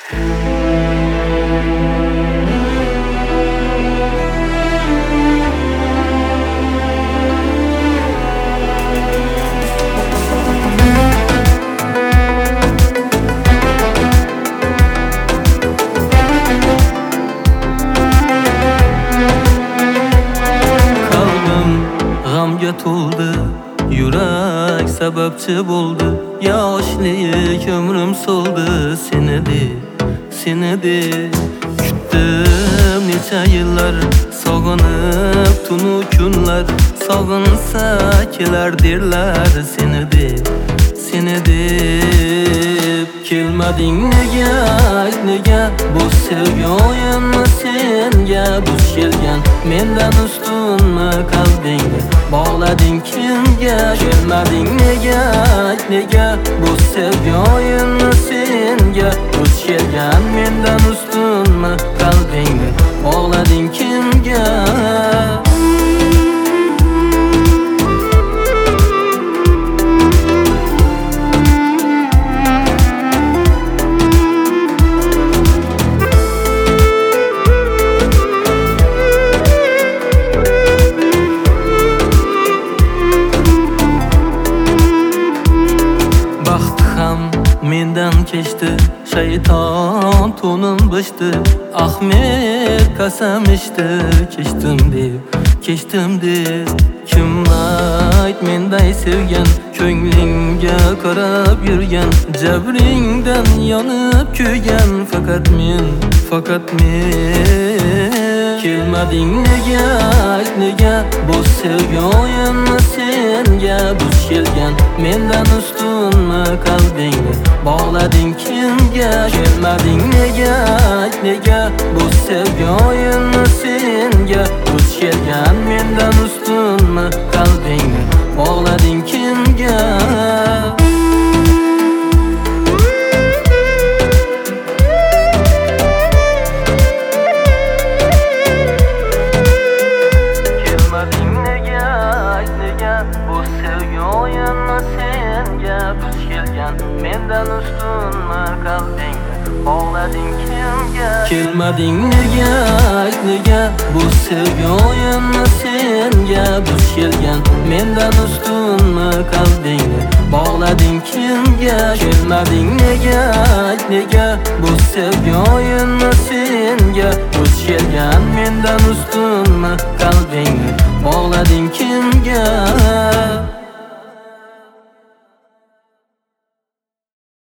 G'amga to'ldi, yurak sababchi bo'ldi. Yoshlik umrim so'ldi, seni deb kutdim necha yillar. Sog'inib tunu kunlar, sog'insa kelar derlar. Seni deb kelmading nega bu sevgi o'yinmi senga duch kelgan. Mendan ustunmi qalbingni bog'lading kimga? Kelmading nega bu sevgi o'yinmi senga duch kelgan. Mendan ustunmi qalbingni bog'lading kimga? Mendan kechdi, shayton to'nim bichdi. Ahmet qasam ichdi, kechdim deb kim ayt menday sevgan, ko'nglingga qarab yurgan, jabringdan yonib kuygan faqat men. Kelmading nega bu sevgi o'yinmi senga duch kelgan. Mendan ustunmi qalbingni bog'lading kimga? Kelmading nega bu sevgi o'yinmi senga duch kelgan. Mendan ustunmi qalbingni bog'lading kimga? Bu sevgi o'yinmi senga duch kelgan. Mendan ustunmi qalbingni bog'lading kimga? Kelmading nega bu sevgi o'yinmi senga duch kelgan. Mendan ustunmi qalbingni bog'lading kimga? Kelmading nega bu sevgi o'yinmi senga duch kelgan. Mendan ustunmi qalbingni bog'lading kimga?